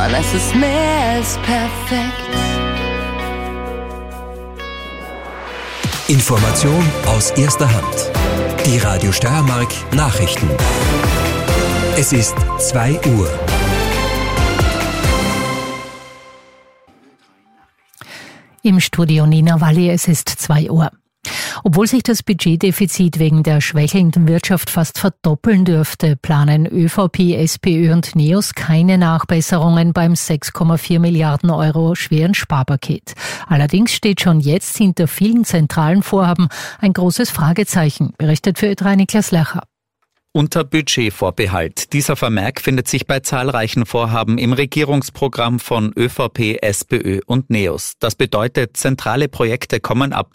Mann, es ist mehr als perfekt. Information aus erster Hand. Die Radio Steiermark Nachrichten. Es ist 2 Uhr. Im Studio Nina Walli, es ist 2 Uhr. Obwohl sich das Budgetdefizit wegen der schwächelnden Wirtschaft fast verdoppeln dürfte, planen ÖVP, SPÖ und NEOS keine Nachbesserungen beim 6,4 Milliarden Euro schweren Sparpaket. Allerdings steht schon jetzt hinter vielen zentralen Vorhaben ein großes Fragezeichen, berichtet für Ö3 Niklas Lercher. Unter Budgetvorbehalt. Dieser Vermerk findet sich bei zahlreichen Vorhaben im Regierungsprogramm von ÖVP, SPÖ und NEOS. Das bedeutet, zentrale Projekte kommen ab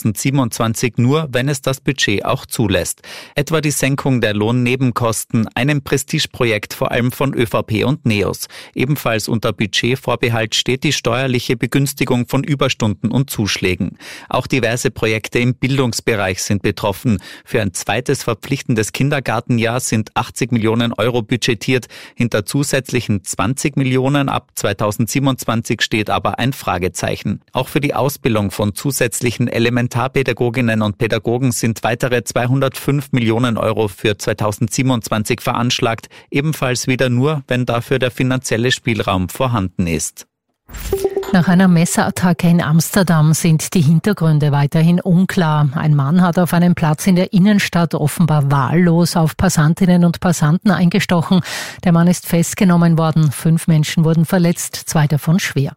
2027 nur, wenn es das Budget auch zulässt. Etwa die Senkung der Lohnnebenkosten, einem Prestigeprojekt vor allem von ÖVP und NEOS. Ebenfalls unter Budgetvorbehalt steht die steuerliche Begünstigung von Überstunden und Zuschlägen. Auch diverse Projekte im Bildungsbereich sind betroffen. Für ein zweites verpflichtendes Kindergartenjahr sind 80 Millionen Euro budgetiert. Hinter zusätzlichen 20 Millionen ab 2027 steht aber ein Fragezeichen. Auch für die Ausbildung von zusätzlichen Elementarpädagoginnen und Pädagogen sind weitere 205 Millionen Euro für 2027 veranschlagt. Ebenfalls wieder nur, wenn dafür der finanzielle Spielraum vorhanden ist. Nach einer Messerattacke in Amsterdam sind die Hintergründe weiterhin unklar. Ein Mann hat auf einem Platz in der Innenstadt offenbar wahllos auf Passantinnen und Passanten eingestochen. Der Mann ist festgenommen worden. 5 Menschen wurden verletzt, 2 davon schwer.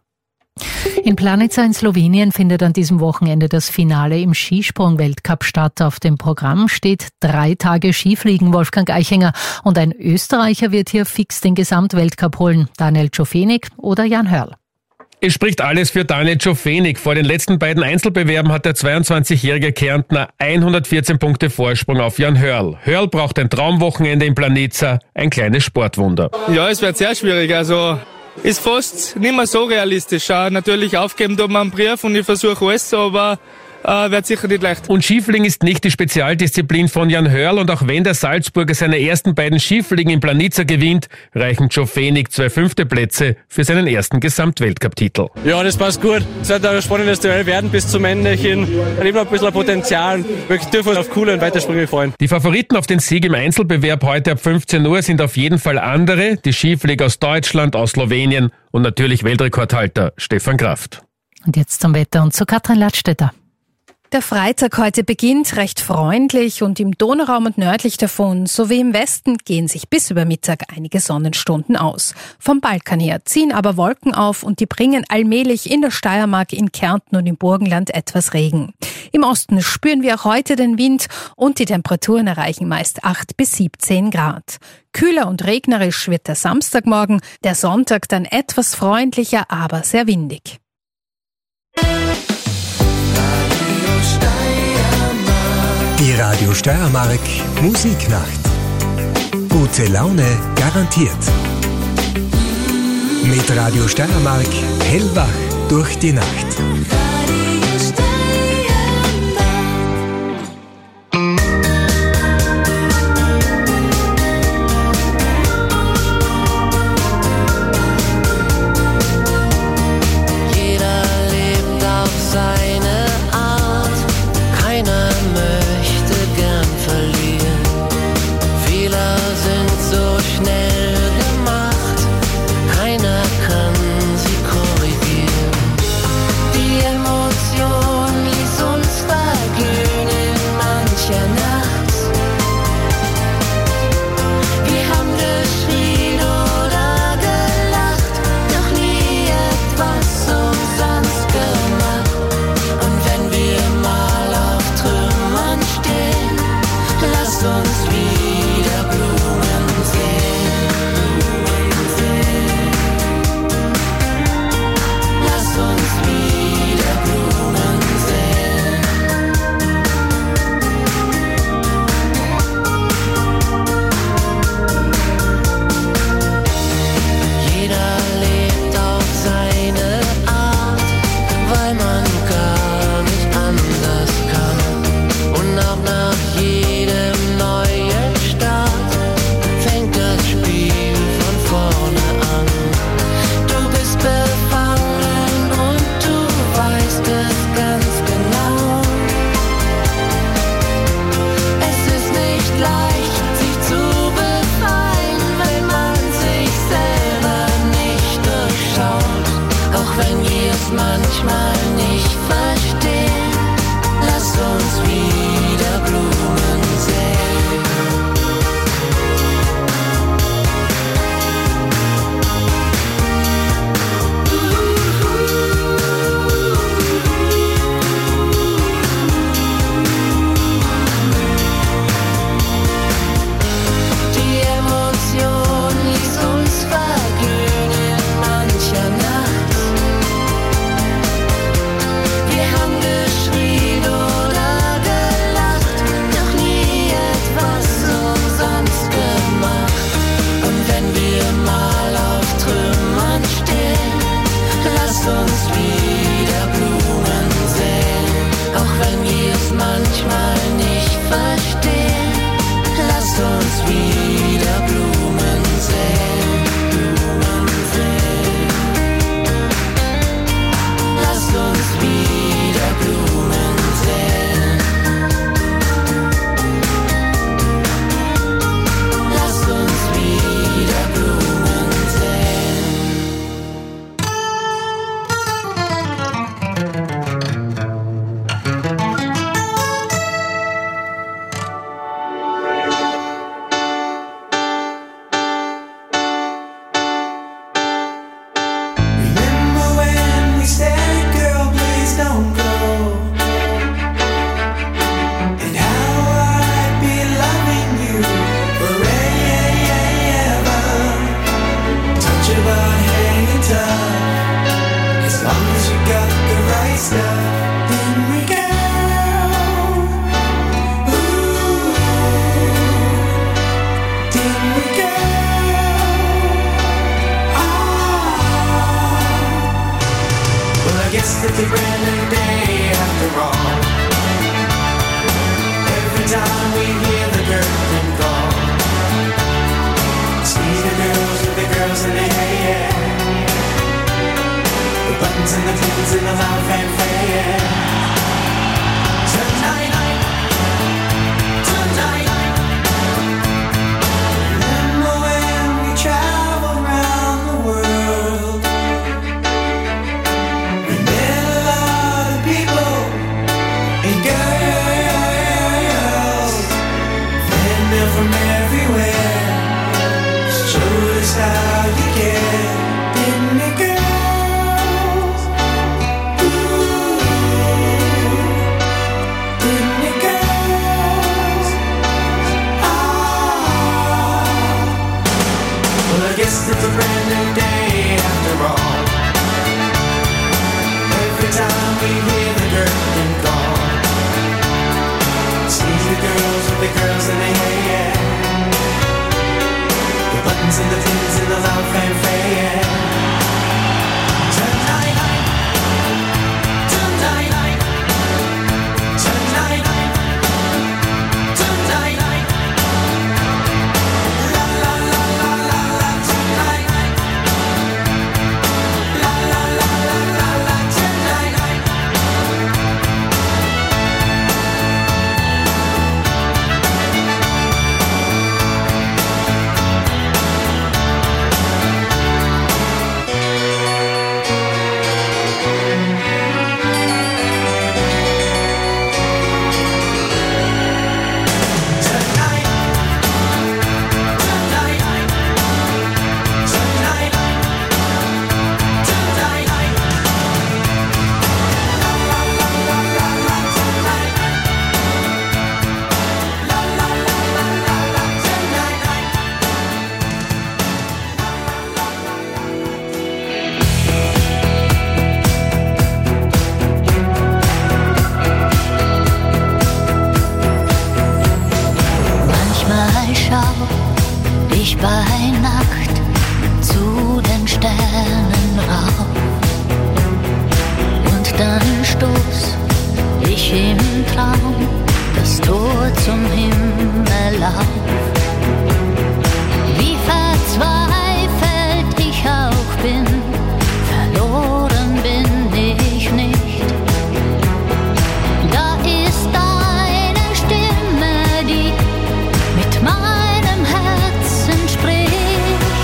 In Planica in Slowenien findet an diesem Wochenende das Finale im Skisprung-Weltcup statt. Auf dem Programm steht 3 Tage Skifliegen, Wolfgang Eichinger. Und ein Österreicher wird hier fix den Gesamtweltcup holen. Daniel Czofenik oder Jan Hörl. Es spricht alles für Daniel Czofenik. Vor den letzten beiden Einzelbewerben hat der 22-jährige Kärntner 114 Punkte Vorsprung auf Jan Hörl. Hörl braucht ein Traumwochenende in Planica, ein kleines Sportwunder. Ja, es wird sehr schwierig. Also ist fast nicht mehr so realistisch. Natürlich aufgeben tut man einen Brief und ich versuche alles, aber wird sicher nicht leicht. Und Skifliegen ist nicht die Spezialdisziplin von Jan Hörl und auch wenn der Salzburger seine ersten beiden Skifliegen in Planica gewinnt, reichen Czofenik 2 5. Plätze für seinen ersten Gesamtweltcup-Titel. Ja, das passt gut. Es wird ein spannendes Duell werden bis zum Ende hin. Ich habe noch ein bisschen Potenzial. Wir dürfen auf coole und Weitersprünge freuen. Die Favoriten auf den Sieg im Einzelbewerb heute ab 15 Uhr sind auf jeden Fall andere, die Skiflieger aus Deutschland, aus Slowenien und natürlich Weltrekordhalter Stefan Kraft. Und jetzt zum Wetter und zu Katrin Ladstätter. Der Freitag heute beginnt recht freundlich und im Donauraum und nördlich davon sowie im Westen gehen sich bis über Mittag einige Sonnenstunden aus. Vom Balkan her ziehen aber Wolken auf und die bringen allmählich in der Steiermark, in Kärnten und im Burgenland etwas Regen. Im Osten spüren wir auch heute den Wind und die Temperaturen erreichen meist 8 bis 17 Grad. Kühler und regnerisch wird der Samstagmorgen, der Sonntag dann etwas freundlicher, aber sehr windig. Die Radio Steiermark Musiknacht. Gute Laune garantiert. Mit Radio Steiermark hellwach durch die Nacht. Jedem neuen in the loud fanfare, yeah. Tonight, remember when we traveled around the world? We met a lot of people and girls, men from everywhere, showed us how you care, didn't it, girls? Ooh, didn't it, girls? Well, I guess it's a brand new day after all. Every time we hear the curtain call, see the girls with the girls in their hair, the buttons and the pins and the loud fanfare, yeah. Tonight, tonight, tonight, tonight, la la la la la la tonight, la la la la la la tonight. Manchmal schau ich bei Nacht zu den Sternen rauf und dann stoß ich im Traum das Tor zum Himmel auf. Wie verzweifelt ich auch bin, verloren bin ich nicht. Da ist eine Stimme, die mit meinem Herzen spricht.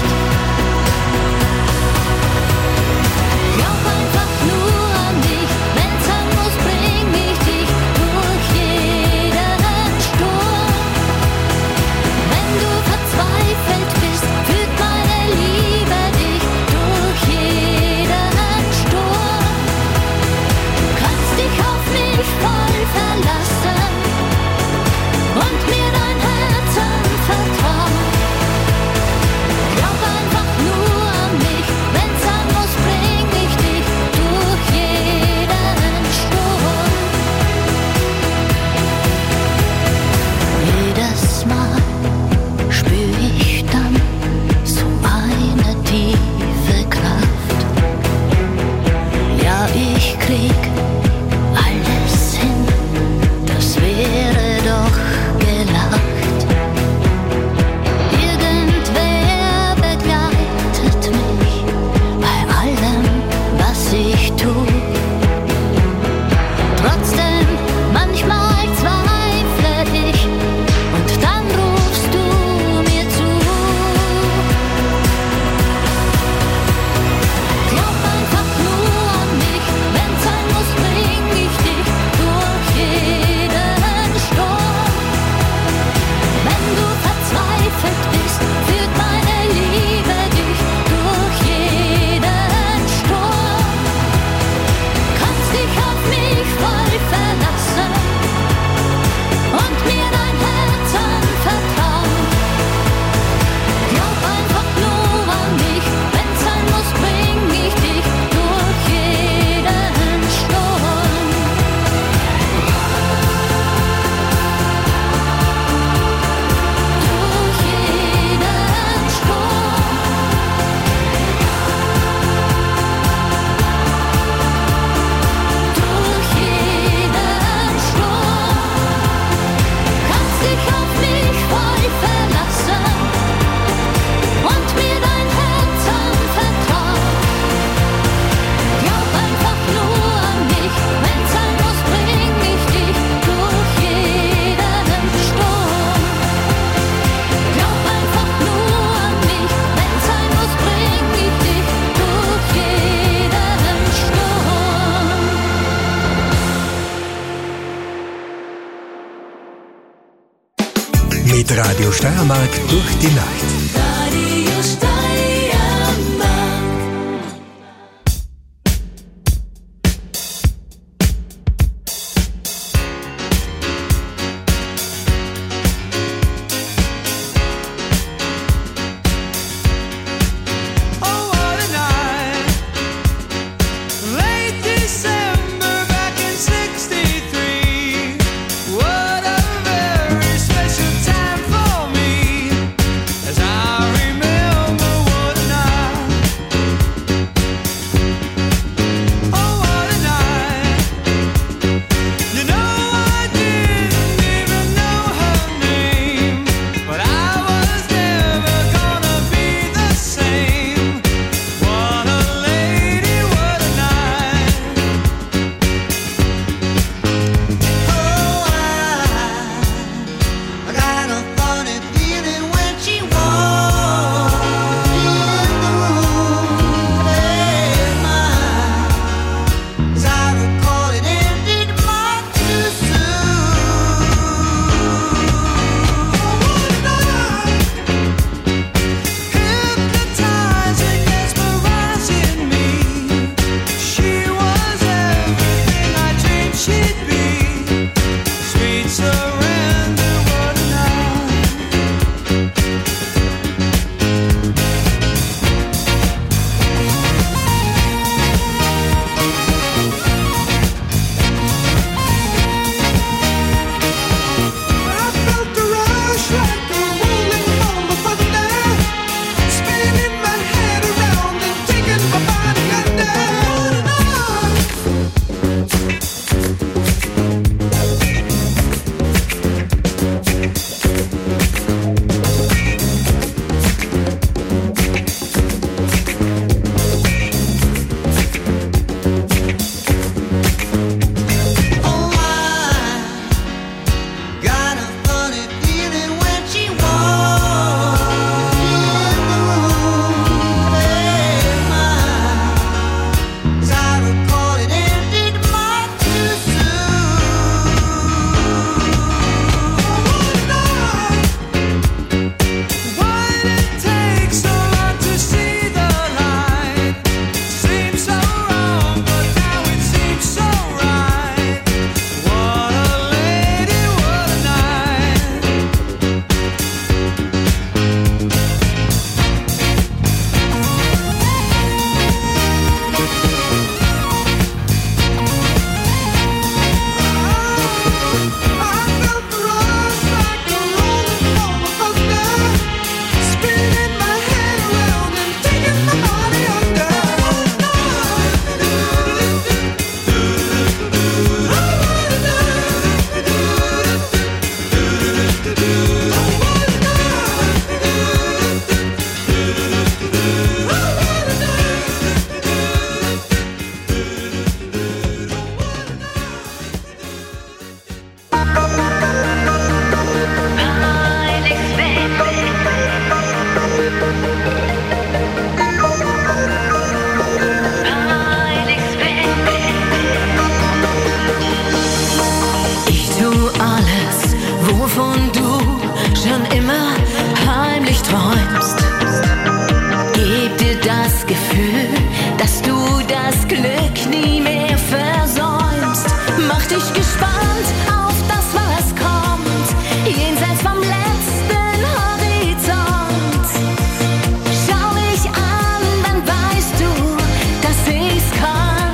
Radio Steiermark durch die Nacht. Radio Steiermark. Oh, what a night. Late December back in '63. What a very special time for me. As I remember, what a night. Oh, what a night. You know, I didn't even know her name, but I was never gonna be the same. What a lady, what a night. Oh, I got a funny feeling when she walked in the room. Hey, as I recall, it ended much too soon. What a night. Hypnotizing, mesmerizing me. She was everything I dreamed she'd be. Sweet surrender, what a night. I felt the rush like a rolling bomb of thunder, spinning my head around and taking my body under. What a night. Oh, I got a funny feeling when she walked in the room. Hey, as I recall, it ended much too soon. What a night. Why did it take so long to see the light? Seems so wrong, but now it seems so right. What a lady, what a night. I felt the rush like a rolling bomb of thunder, spinning my head around and taking my body under. Ich tu alles, wovon du schon immer heimlich träumst. Geb dir das Gefühl, dass du das Glück nie mehr versäumst. Mach dich gespannt auf das, was kommt, jenseits vom letzten Horizont. Schau mich an, dann weißt du, dass ich's kann.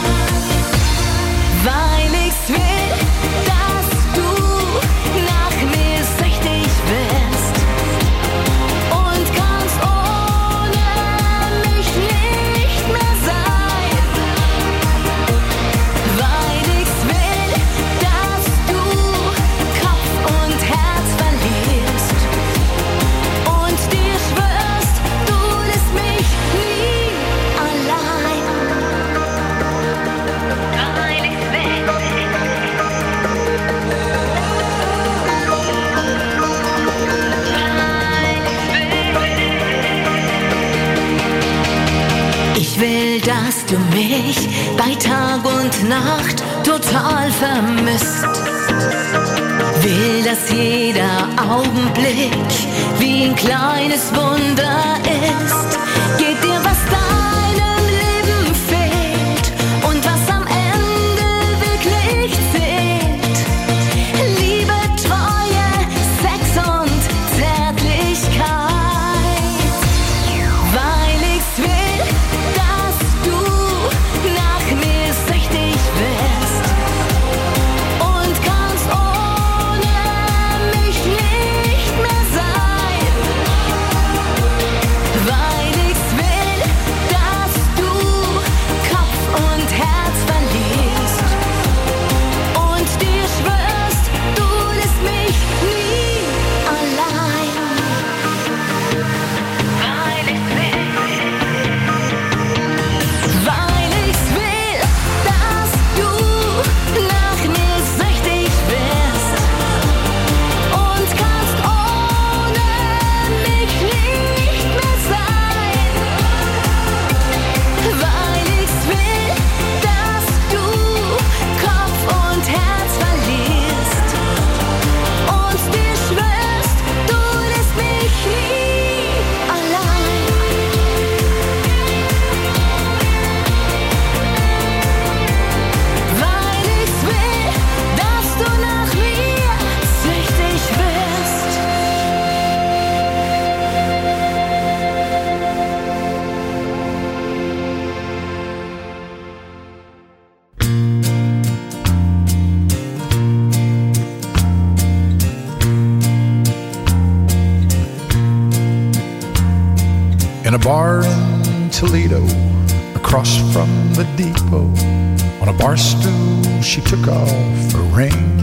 Weil ich's will, dass du nach mir süchtig wirst und kannst ohne mich nicht mehr sein. Weil ich's will, dass du Kopf und Herz verlierst und dir schwörst, du lässt mich nie allein. Weil ich's will. Ich will, dass du mich bei Tag und Nacht total vermisst. Will, dass jeder Augenblick wie ein kleines Wunder ist. Geht dir, was deinem Leben fehlt und was am Ende wirklich zählt. Liebe, Treue, Sex und Zärtlichkeit. Weil ich's will, dass du nach mir süchtig wirst und kannst ohne mich nicht mehr sein. Weil ich's will, dass du Kopf und Herz verlierst und dir schwörst, du lässt mich nie allein. Weil ich's will, dass du nach mir süchtig wirst und kannst ohne mich nicht mehr sein. Weil ich's will, dass du Kopf und Herz verlierst und dir schwörst, du lässt mich nie allein. Weil ich's will, dass du nach mir süchtig wirst. In a bar in Toledo, across from the depot, on a bar stool she took off her ring.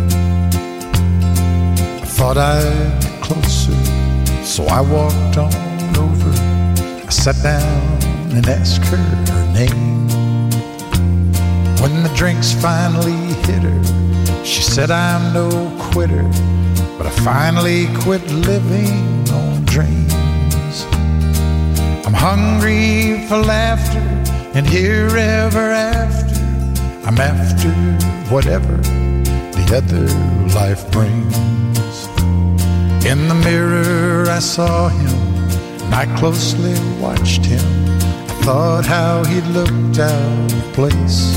I thought I'd get closer, so I walked on over. I sat down and asked her her name. When the drinks finally hit her, she said, I'm no quitter, but I finally quit living on dreams. I'm hungry for laughter, and here ever after, I'm after whatever the other life brings. In the mirror I saw him, and I closely watched him. I thought how he looked out of place.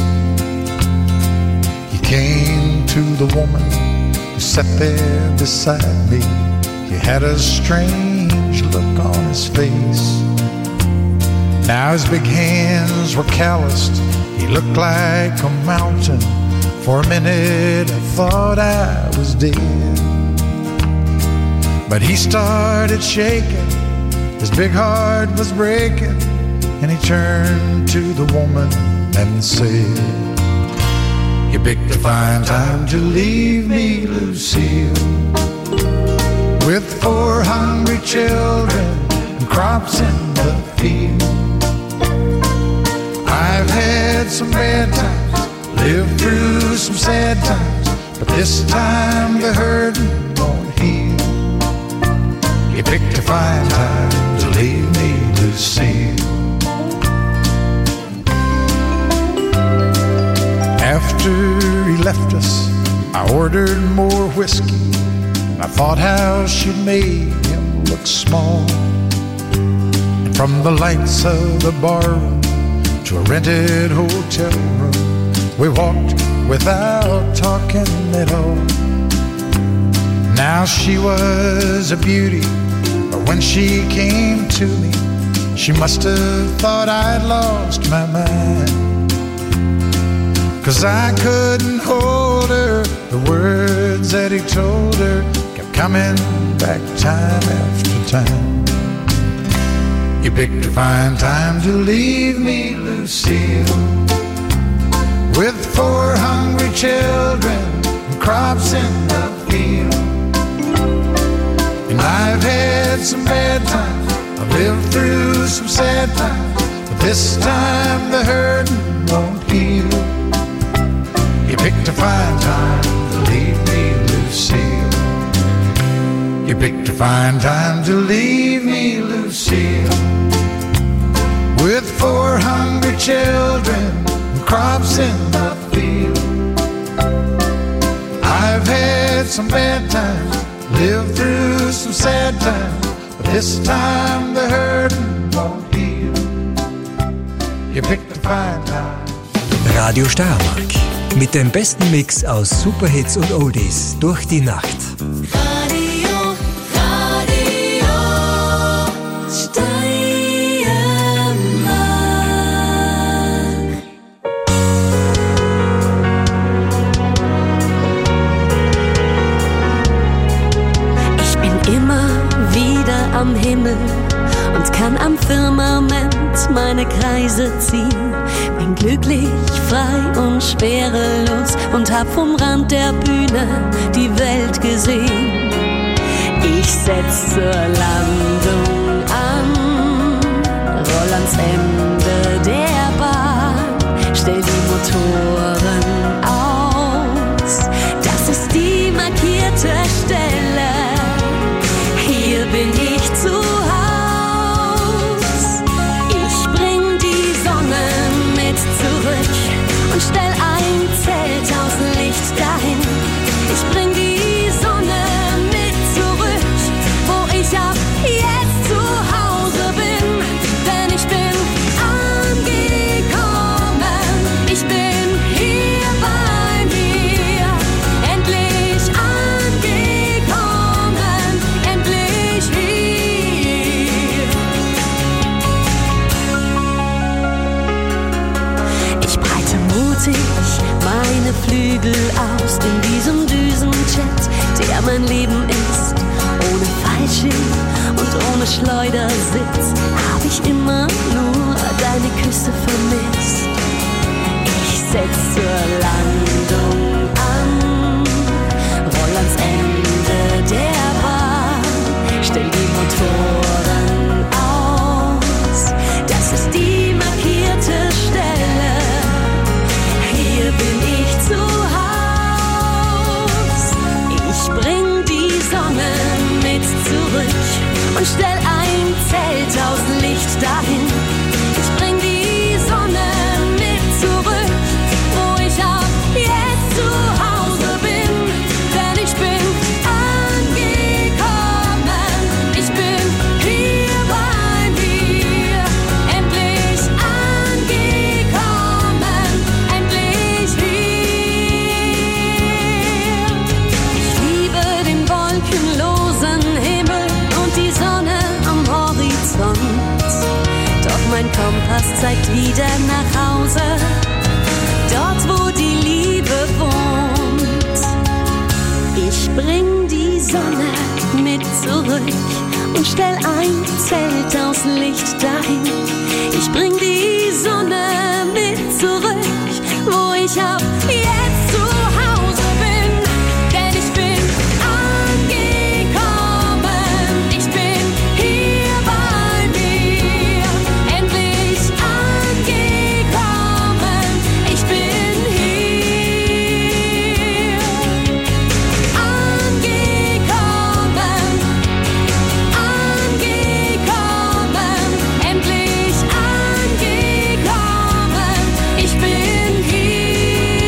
He came to the woman who sat there beside me. He had a strange look on his face. Now his big hands were calloused, he looked like a mountain. For a minute I thought I was dead. But he started shaking, his big heart was breaking, and he turned to the woman and said, You picked a fine time to leave me, Lucille, with 4 hungry children and crops in the field. I've had some bad times, lived through some sad times, but this time the hurting won't heal. You picked a fine time to leave me, Lucille. After he left us, I ordered more whiskey. I thought how she'd made him look small. And from the lights of the barroom to a rented hotel room, we walked without talking at all. Now she was a beauty, but when she came to me, she must have thought I'd lost my mind. 'Cause I couldn't hold her, the words that he told her kept coming back time after time. You picked a fine time to leave me, Lucille, with 4 hungry children and crops in the field. And I've had some bad times, I've lived through some sad times, but this time the hurting won't heal. You picked a fine time to leave me, Lucille. You picked a fine time to leave me, Lucille, with 4 hungry children and crops in the field. I've had some bad times, lived through some sad times, but this time the hurting won't heal. You picked a fine time. Radio Steiermark. Mit dem besten Mix aus Superhits und Oldies durch die Nacht. Radio Steiermark. Ich bin immer wieder am Himmel und kann am Firmament meine Kreise ziehen. Bin glücklich, frei und schwerelos und hab vom Rand der Bühne die Welt gesehen. Ich setz zur Landung an, roll ans Ende der Bahn, stell die Motoren aus. Das ist die markierte Stelle, hier bin ich zu Haus. Und stell ein Zelt aus Licht dahin. Ich bring die Sonne mit zurück, wo ich ab jetzt zu Hause bin. Denn ich bin angekommen, ich bin hier bei mir. Endlich angekommen, endlich hier. Ich breite mutig meine Flügel aus in diesem Düsenjet, der mein Leben ist. Ohne Fallschirm und ohne Schleudersitz hab ich immer nur deine Küsse vermisst. Ich setz zur Landung an, roll ans Ende der Bahn, stell die Motoren aus. Das ist die markierte Stelle, hier bin ich zu Haus. Ich bring die Sonne mit zurück und stell ein Zelt aus Licht dahin. Ich bring die Sonne mit zurück, wo ich ab jetzt zu Hause bin. Denn ich bin angekommen, ich bin hier bei dir. Endlich angekommen, endlich hier. Ich liebe den wolkenlosen Himmel und die Sonne am Horizont. Doch mein Kompass zeigt wieder nach Hause, dort wo die Liebe wohnt. Ich bring die Sonne mit zurück und stell ein Zelt aus Licht dahin. Ich bring die Sonne mit zurück, wo ich ab jetzt zu Hause bin. Denn ich bin angekommen, ich bin hier bei dir. Endlich angekommen, ich bin hier. Angekommen, angekommen, endlich angekommen, ich bin hier.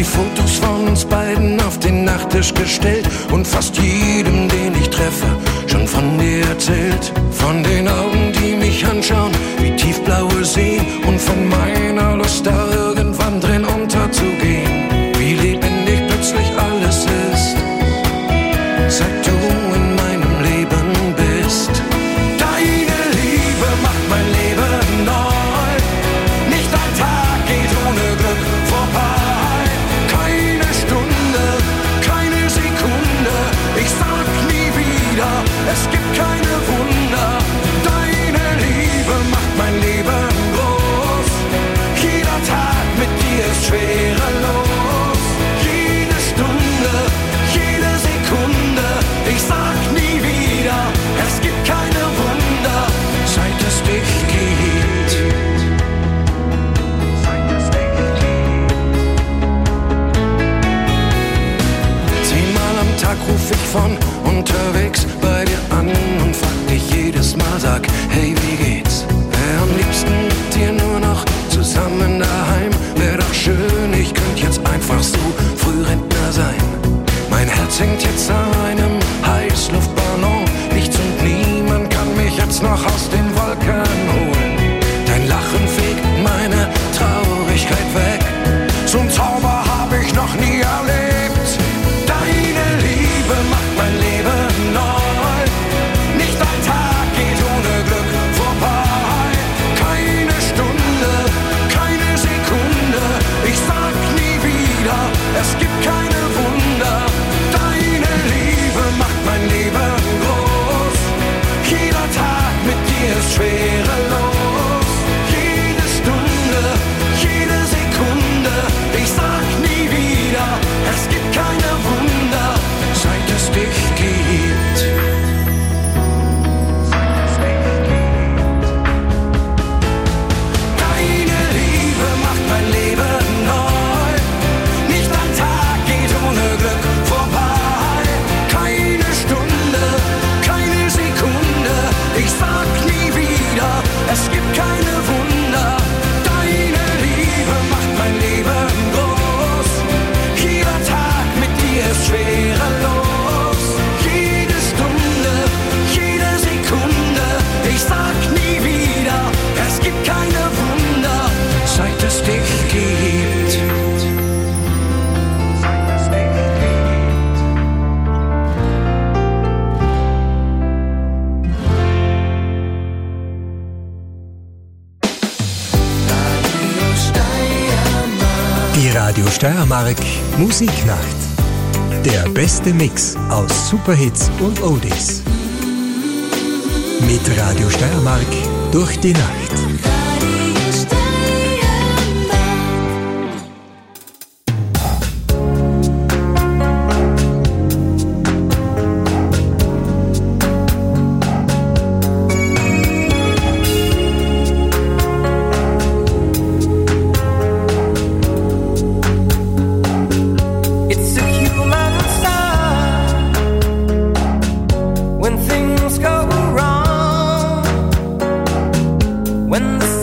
die Fotos von uns beiden auf den Nachttisch gestellt und fast jedem, den ich treffe, schon von dir erzählt. Von den Augen, die mich anschauen, wie tiefblaue Seen, und von meiner Lust, da irgendwann drin unterzugehen. Wie lebendig plötzlich alles ist, seit du in meinem Leben bist. Deine Liebe macht mein Leben neu. Nicht ein Tag geht ohne Glück vorbei. Keine Stunde, keine Sekunde, ich sag nie wieder, es gibt keine Wunder. Deine Liebe macht mein Leben groß. Jeder Tag mit dir ist schwerelos. Jede Stunde, jede Sekunde, ich sag nie wieder, es gibt keine Wunder, seit es dich gibt. Zehnmal am Tag ruf ich von unterwegs bei dir an und frag dich jedes Mal, sag, hey, wie geht's? Wär am liebsten mit dir nur noch zusammen daheim. Wär doch schön, ich könnt jetzt einfach so Frührentner sein. Mein Herz hängt jetzt an einem Heißluftballon. Nichts und niemand kann mich jetzt noch aus den Wolken holen. Dein Lachen fegt meine Traurigkeit weg. So'n Zauber hab ich noch nie erlebt. Deine Liebe macht mein Leben neu. Nicht ein Tag geht ohne Glück vorbei. Keine Stunde, keine Sekunde, ich sag nie wieder, es gibt keine Wunder. Deine Liebe macht mein Leben groß. Jeder Tag mit dir ist schwerelos. Jede Stunde, jede Sekunde, ich sag nie wieder, es gibt keine Wunder, seit es dich gibt. Deine Liebe macht mein Leben neu. Nicht ein Tag geht ohne Glück vorbei. Keine Stunde, keine Sekunde, ich sag nie wieder, es gibt keine Wunder. Deine Liebe macht mein Leben groß. Jeder Tag mit dir ist schwerelos. Jede Stunde, jede Sekunde, ich sag nie wieder, es gibt keine Wunder, seit es dich gibt. Die Radio Steiermark Musiknacht. Der beste Mix aus Superhits und Oldies. Mit Radio Steiermark durch die Nacht. It's a human sign when things go wrong, when the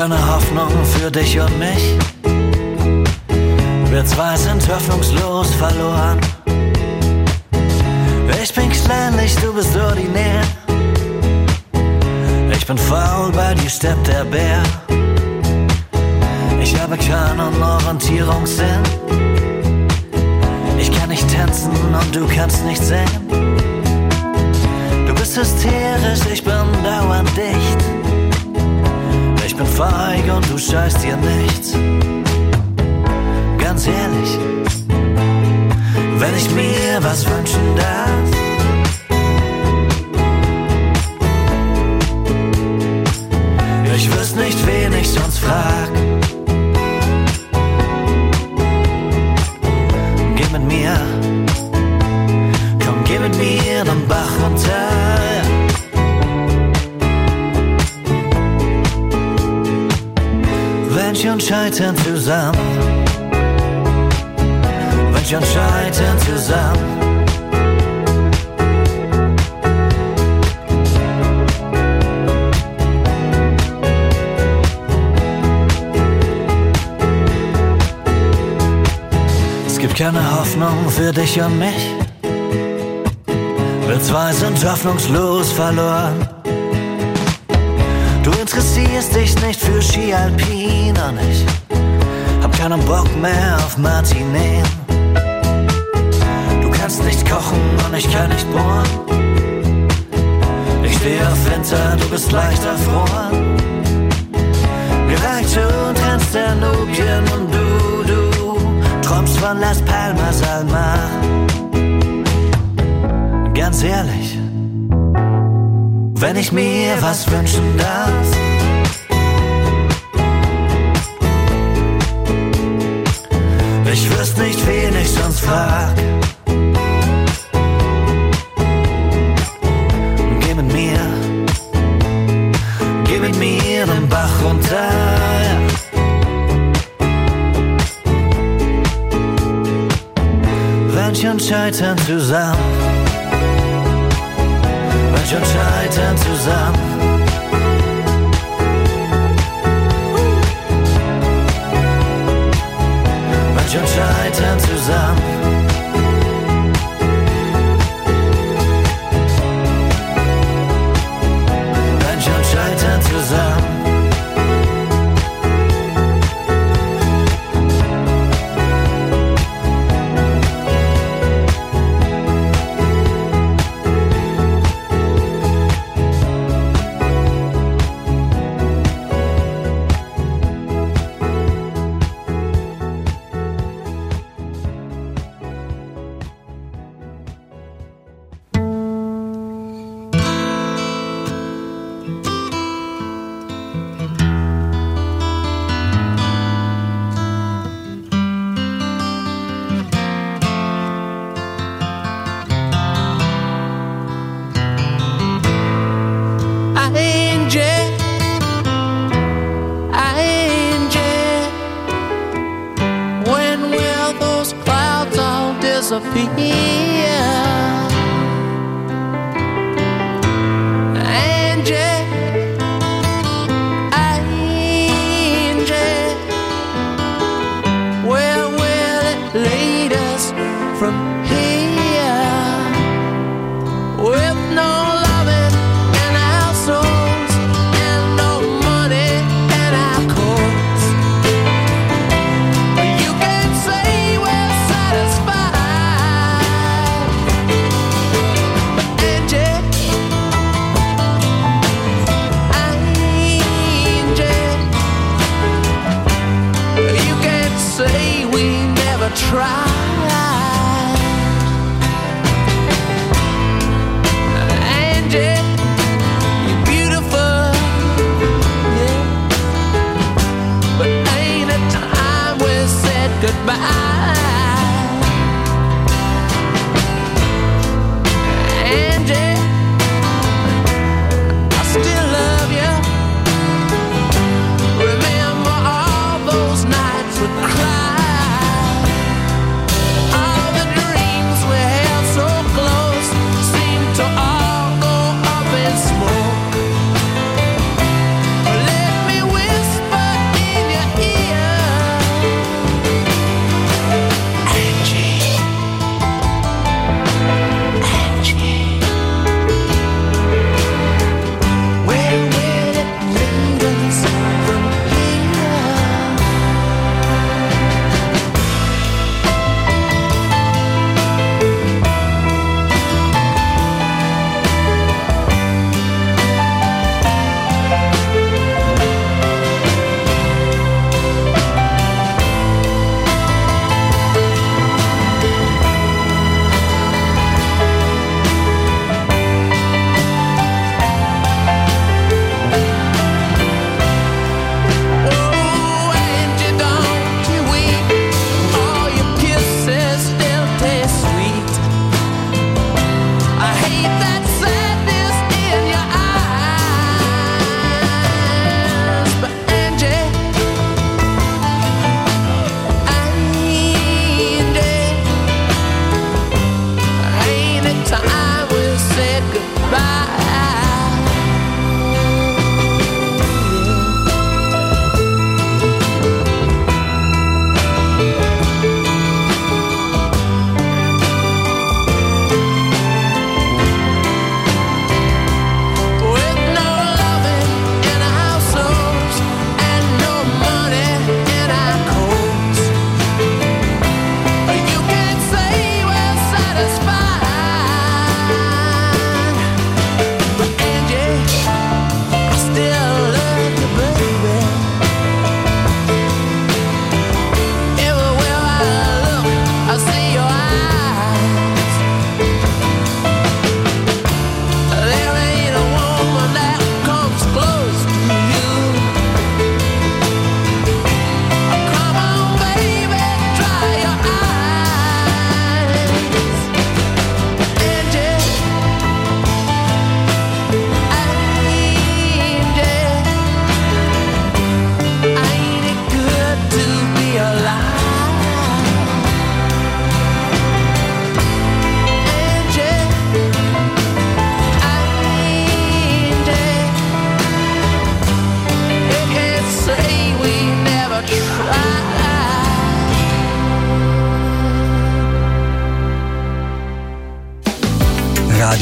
keine Hoffnung für dich und mich. Wir zwei sind hoffnungslos verloren. Ich bin kleinlich, du bist ordinär. Ich bin faul, bei dir steppt der Bär. Ich habe keinen Orientierungssinn. Ich kann nicht tanzen und du kannst nicht singen. Du bist hysterisch, ich bin dauernd dicht. Ich bin feig und du scheißt dir nichts. Ganz ehrlich, wenn ich mir was wünschen darf, ich wüsste nicht, wen ich sonst frag. Geh mit mir, komm, geh mit mir den Bach runter. Wünsch und scheitern zusammen. Wünsch und scheitern zusammen. Es gibt keine Hoffnung für dich und mich. Wir zwei sind hoffnungslos verloren. Du interessierst dich nicht für Ski Alpin und ich hab keinen Bock mehr auf Martineen. Du kannst nicht kochen und ich kann nicht bohren. Ich stehe auf Winter, du bist leicht erfroren. Mir reicht und trennst der Nubien und du träumst von Las Palmas al Mar. Ganz ehrlich, wenn ich mir was wünschen darf, ich wüsste nicht, wen ich sonst frag. Geh mit mir den Bach runter. Wünsch und scheitern zusammen. Wünsch und scheitern zusammen. Wünsch und scheitern zusammen. Wünsch und scheitern zusammen.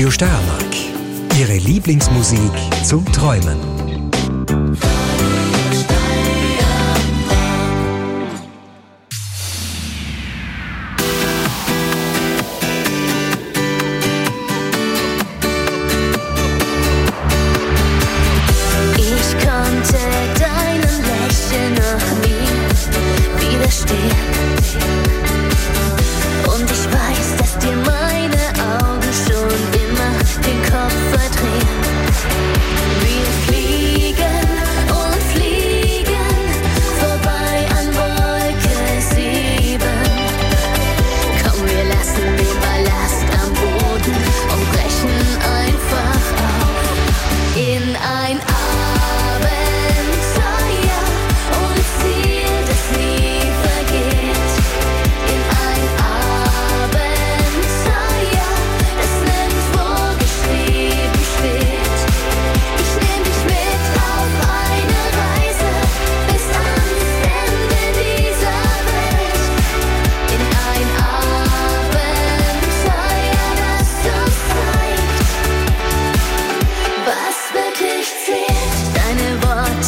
Radio Steiermark. Ihre Lieblingsmusik zum Träumen. Ich konnte deinem Lächeln noch nie widerstehen. Und ich weiß, dass dir meine Augen schon immer den Kopf verdrehen. Wir fliegen und fliegen vorbei an Wolke 7. Komm, wir lassen den Ballast am Boden und brechen einfach auf in ein Abenteuer ohne Ziel, das nie vergeht. In ein Abenteuer, das nirgendwo geschrieben steht. Ich nehm dich mit auf eine Reise bis ans Ende dieser Welt. In ein Abenteuer, das uns zeigt, was wirklich zählt. Deine Worte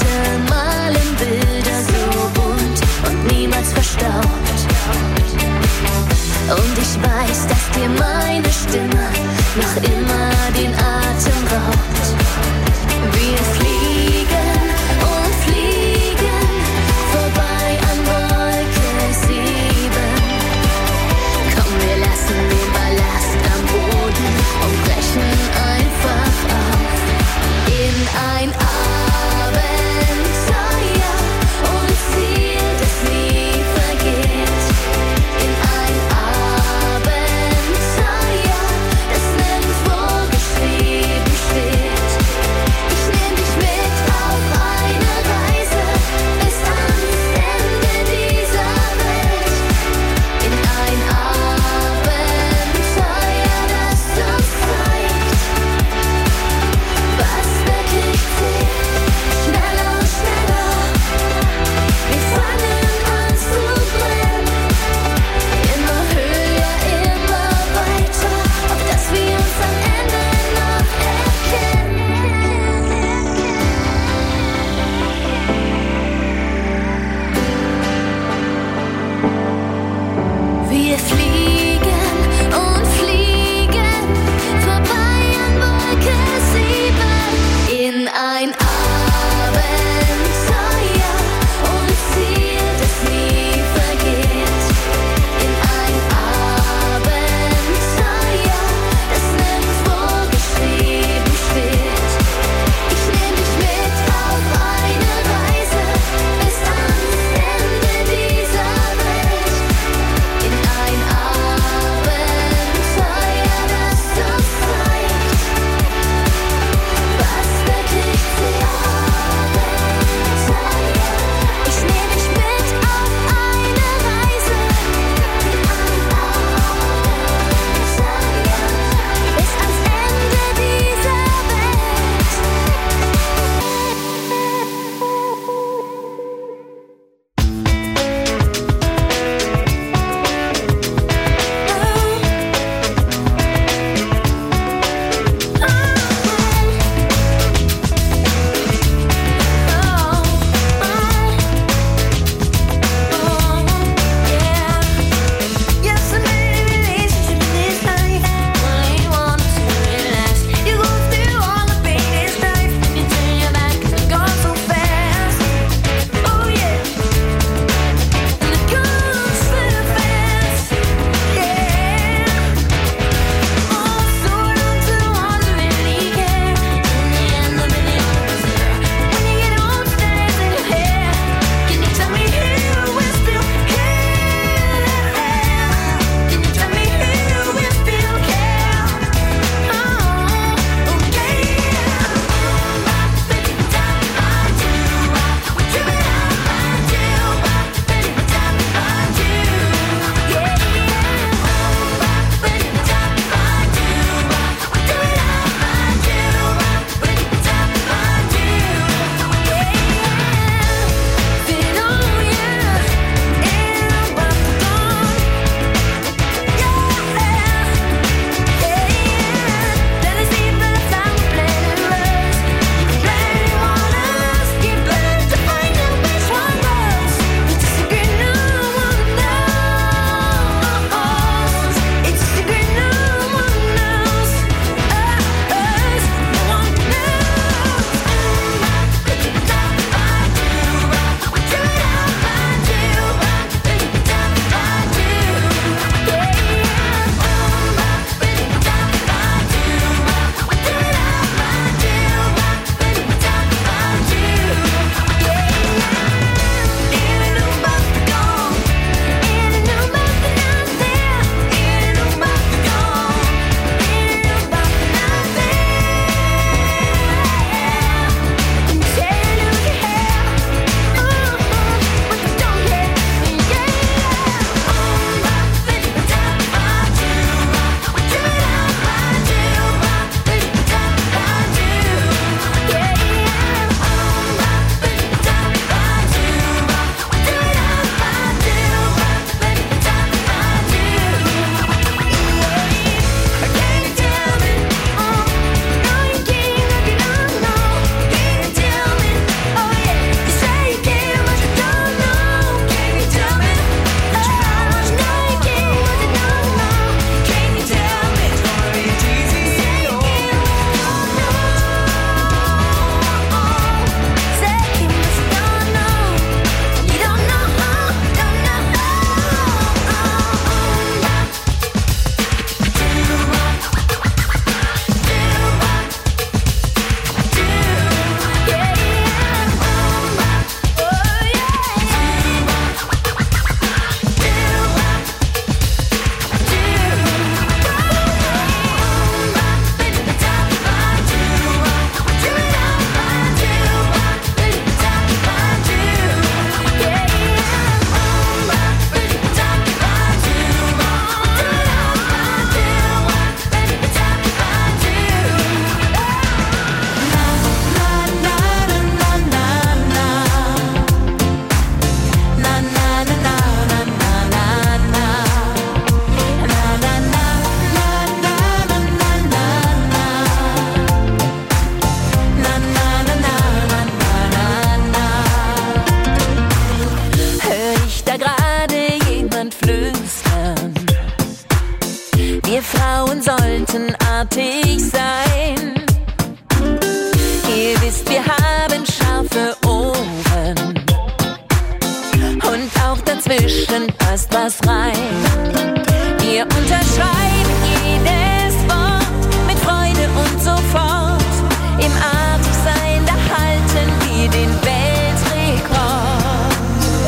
was rein. Wir unterschreiben jedes Wort mit Freude und sofort. Im Atemsein, da halten wir den Weltrekord.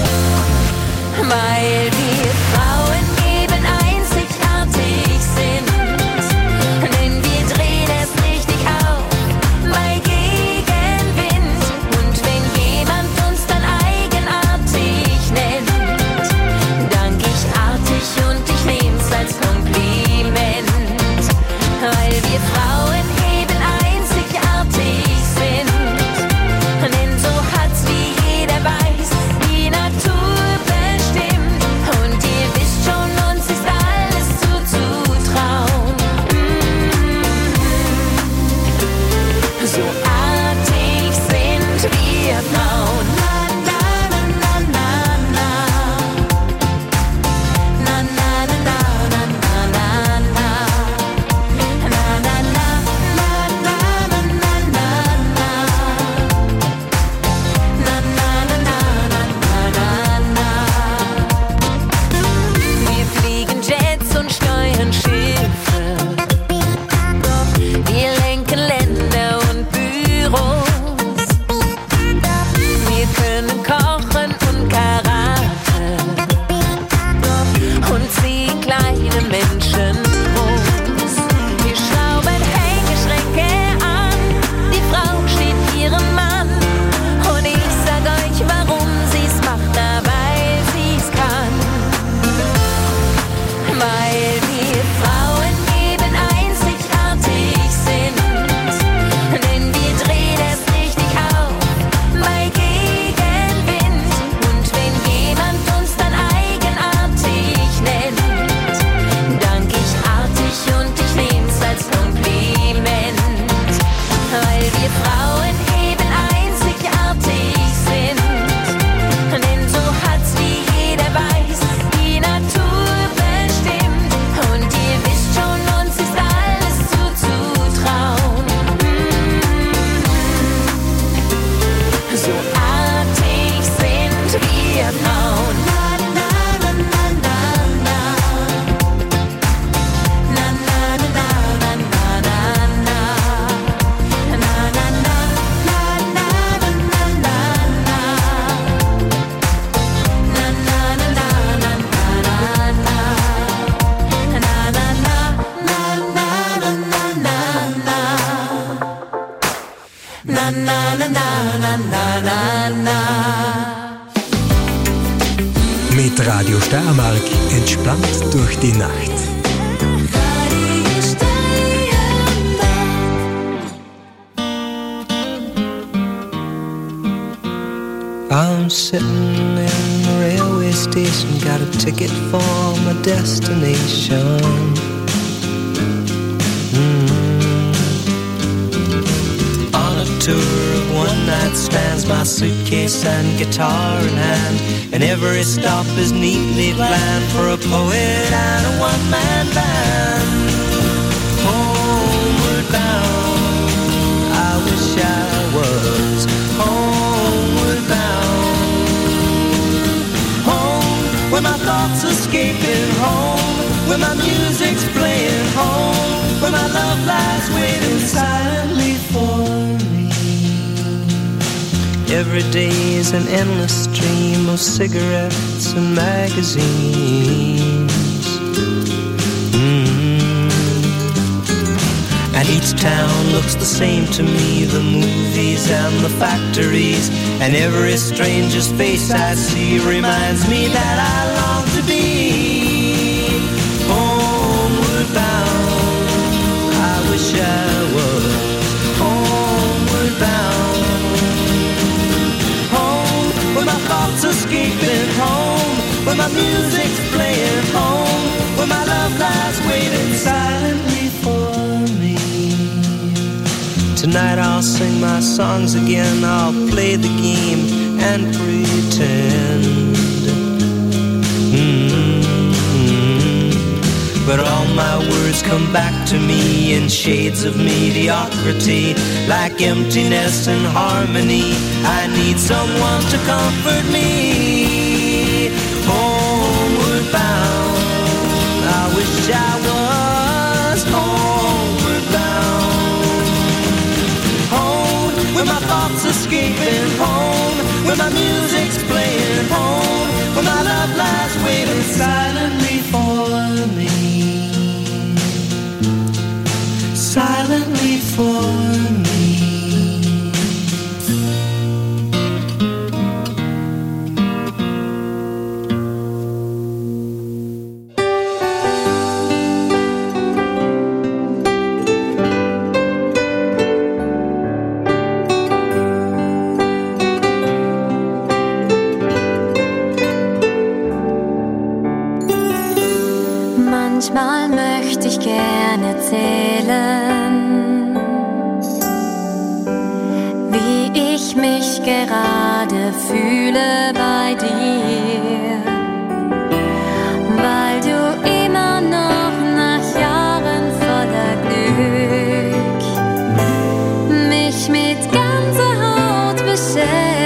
Weil wir Frauen eben einzigartig sind. Denn wir drehen es richtig auf bei Gegenwind. Und wenn jemand uns dann eigenartig nennt, dank ich artig und ich nehm's als Kompliment. Weil wir Frauen eben einzigartig sind. Denn so hat's, wie jeder weiß, die Natur bestimmt. Und ihr wisst schon, uns ist alles zuzutrauen. So artig sind wir Frauen. Na, na, na, na, na. Na, na, na, na, na, na, na. Na, na, na, na, na, na, na, na. Na, na, na, na, na, na, na. Wir fliegen Jets und steuern Schiffe. Wir lenken Länder und Büros. Wir können kochen und Karate und ziehen kleine Menschen groß. Wir schrauben Hängeschränke an, die Frau steht ihrem Mann. Und ich sag euch, warum sie's macht, na weil sie's kann. Weil wir Frauen eben einzigartig sind. Denn wir drehen es richtig auf bei Gegenwind. Und wenn jemand uns dann eigenartig nennt, dank ich artig und ich nehm's als Kompliment. Weil wir Frauen eben einzigartig sind. Denn so hat's, wie jeder weiß, die Natur bestimmt. Und ihr wisst schon, uns ist alles zuzutrauen. So artig sind wir Frauen. Na, na, na, na, na, na. Na, na, na, na, na, na, na. Na, na, na, na, na, na, na, na. Na, na, na, na, na, na, na. Na, na, na, na, na, na, na, na. Na, na, na, na, na, na, na. Mit Radio Steiermark entspannt durch die Nacht. I'm sitting in the railway station, got a ticket for my destination. On a tour of one-night stands, my suitcase and guitar in hand, and every stop is neatly planned for a poet and a one-man band. Homeward bound, I wish I was homeward bound. Home, where my thoughts escaping, home, where my music's playing, home, where my love lies waiting silently for me. Every day is an endless stream of cigarettes and magazines. And each town looks the same to me, the movies and the factories, and every stranger's face I see reminds me that I long to be homeward bound. I wish I was homeward bound. Home, where my thoughts escaping, home, where my music's playing, home, where my love lies waiting silently for me. Tonight I'll sing my songs again, I'll play the game and pretend. But all my words come back to me in shades of mediocrity, like emptiness and harmony. I need someone to comfort me. Homeward bound. wish I was homeward bound. Home, where my thoughts escaping. Home, where my music's playing. Home, where my love lies waiting silently for me. Silently for me. Manchmal möchte ich gerne erzählen, wie ich mich gerade fühle bei dir, weil du immer noch nach Jahren voller Glück mich mit ganzer Haut beschenkst.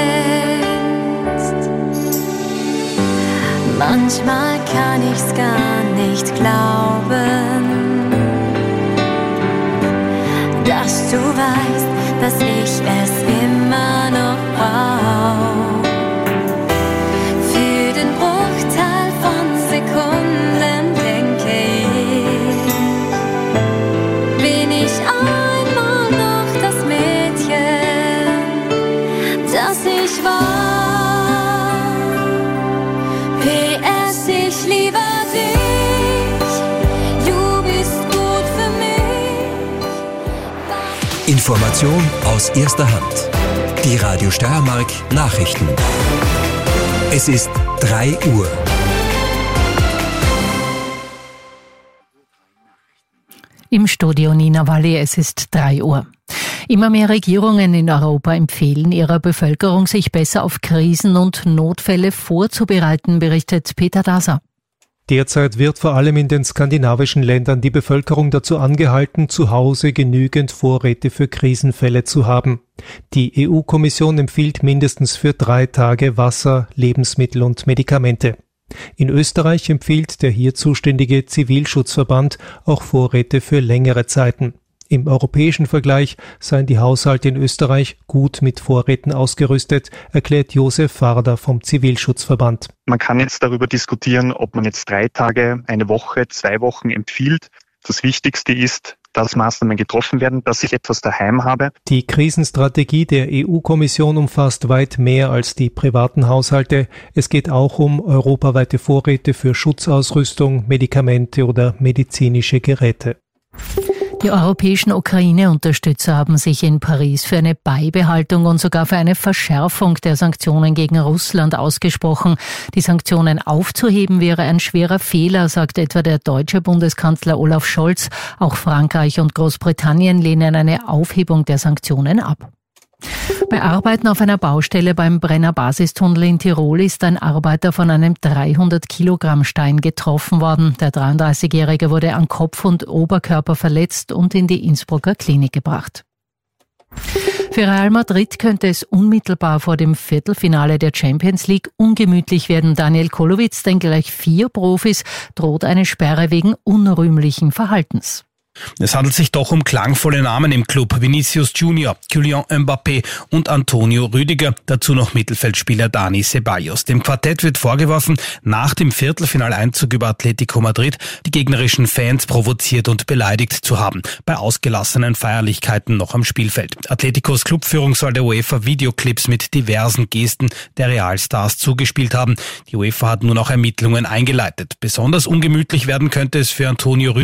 Manchmal kann ich's gar nicht glauben, dass du weißt, dass ich es immer noch brauch. Für den Bruchteil von Sekunden denke ich, bin ich einmal noch das Mädchen, das ich war. PS, ich liebe dich, du bist gut für mich. Information aus erster Hand. Die Radio Steiermark Nachrichten. Es ist 3 Uhr. Im Studio Nina Walli, es ist 3 Uhr. Immer mehr Regierungen in Europa empfehlen ihrer Bevölkerung, sich besser auf Krisen und Notfälle vorzubereiten, berichtet Peter Daser. Derzeit wird vor allem in den skandinavischen Ländern die Bevölkerung dazu angehalten, zu Hause genügend Vorräte für Krisenfälle zu haben. Die EU-Kommission empfiehlt mindestens für 3 Tage Wasser, Lebensmittel und Medikamente. In Österreich empfiehlt der hier zuständige Zivilschutzverband auch Vorräte für längere Zeiten. Im europäischen Vergleich seien die Haushalte in Österreich gut mit Vorräten ausgerüstet, erklärt Josef Farder vom Zivilschutzverband. Man kann jetzt darüber diskutieren, ob man jetzt 3 Tage, eine Woche, 2 Wochen empfiehlt. Das Wichtigste ist, dass Maßnahmen getroffen werden, dass ich etwas daheim habe. Die Krisenstrategie der EU-Kommission umfasst weit mehr als die privaten Haushalte. Es geht auch um europaweite Vorräte für Schutzausrüstung, Medikamente oder medizinische Geräte. Die europäischen Ukraine-Unterstützer haben sich in Paris für eine Beibehaltung und sogar für eine Verschärfung der Sanktionen gegen Russland ausgesprochen. Die Sanktionen aufzuheben wäre ein schwerer Fehler, sagt etwa der deutsche Bundeskanzler Olaf Scholz. Auch Frankreich und Großbritannien lehnen eine Aufhebung der Sanktionen ab. Bei Arbeiten auf einer Baustelle beim Brenner Basistunnel in Tirol ist ein Arbeiter von einem 300-Kilogramm-Stein getroffen worden. Der 33-Jährige wurde an Kopf und Oberkörper verletzt und in die Innsbrucker Klinik gebracht. Für Real Madrid könnte es unmittelbar vor dem Viertelfinale der Champions League ungemütlich werden. Daniel Kolowitz, denn gleich 4 Profis droht eine Sperre wegen unrühmlichen Verhaltens. Es handelt sich doch um klangvolle Namen im Club. Vinicius Junior, Kylian Mbappé und Antonio Rüdiger. Dazu noch Mittelfeldspieler Dani Ceballos. Dem Quartett wird vorgeworfen, nach dem Viertelfinaleinzug über Atletico Madrid die gegnerischen Fans provoziert und beleidigt zu haben. Bei ausgelassenen Feierlichkeiten noch am Spielfeld. Atleticos Clubführung soll der UEFA Videoclips mit diversen Gesten der Realstars zugespielt haben. Die UEFA hat nun auch Ermittlungen eingeleitet. Besonders ungemütlich werden könnte es für Antonio Rüdiger.